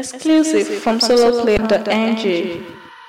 Exclusive from soloplay.ng.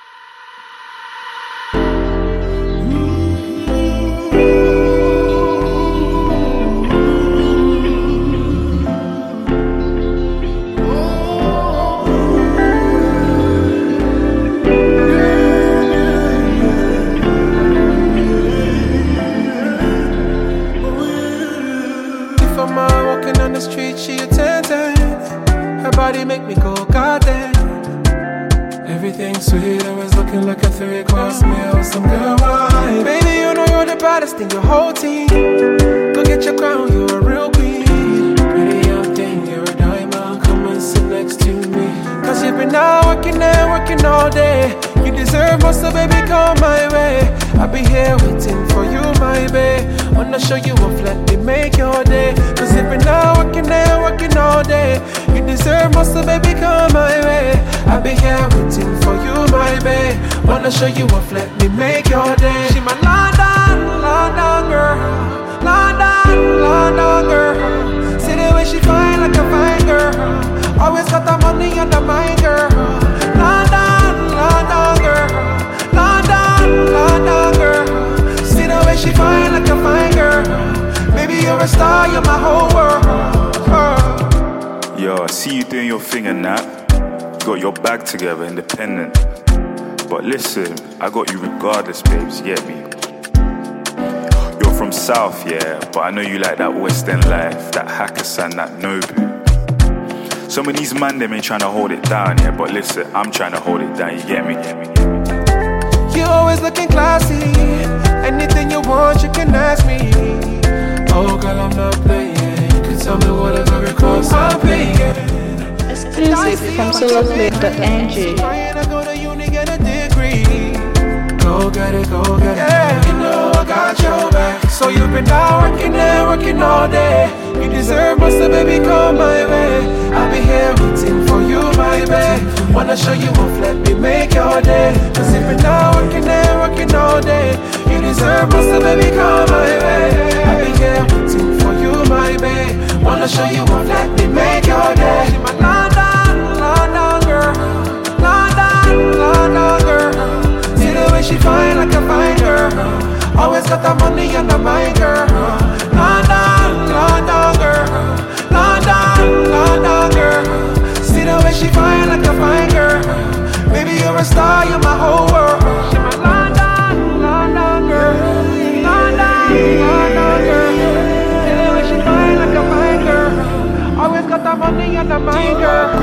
Walking on the street, she a 10-10. Her body make me go goddamn. Everything sweet, always looking like a 3-course meal. Some girl wine. Baby, you know you're the baddest in your whole team. Go get your crown, you're a real queen. Pretty young thing, you're a diamond. Come and sit next to me. Cause you've been out working there, working all day. You deserve more, so baby, come my way. I'll be here waiting for you, my babe. Wanna show you off, let me make your day. Cause you've been out working there, working all day. You deserve more, so baby, come my way. I'll be here waiting for you, my babe. Wanna show you off, let me make your day. She my London, London girl. London, London girl. See the way she fine like a fine girl. Always got the money on the mind, girl. London, London girl. London, London girl. See the way she fine like a fine girl. Baby, you're a star, you're my whole world. Yo, I see you doing your thing and that. Got your bag together, independent. But listen, I got you regardless, babes, you get me? You're from South, yeah, but I know you like that West End life, that Hakkasan, that Nobu. Some of these man, them ain't trying to hold it down, yeah, but listen, I'm trying to hold it down, you get me? You always looking classy. Anything you want, you can ask me. Oh, girl, I'm not playing. You can tell me whatever it costs, I'm paying. Exclusive from soloplay.ng. Trying to go to uni, get a degree. Go get it, go get it. Yeah, you know I got your back. So you've been out working there, working all day. You deserve more, so baby, come my way. I'll be here waiting for you, my babe. Wanna show you off, let me make your day. Cause you've been out working there, working all day. You deserve more, so baby, come my way. I'll be here waiting for you, my babe. Wanna show you off, let me make your day. She my London, London girl. London, London girl. See the way she fine like a fine girl. Always got the money on the mind, girl. London, London girl. London, London girl. See the way she fine like a fine girl. Baby, you're a star, you're my whole world. She my London, London girl. London, London girl. See the way she fine like a fine girl. Always got the money on the mind, girl.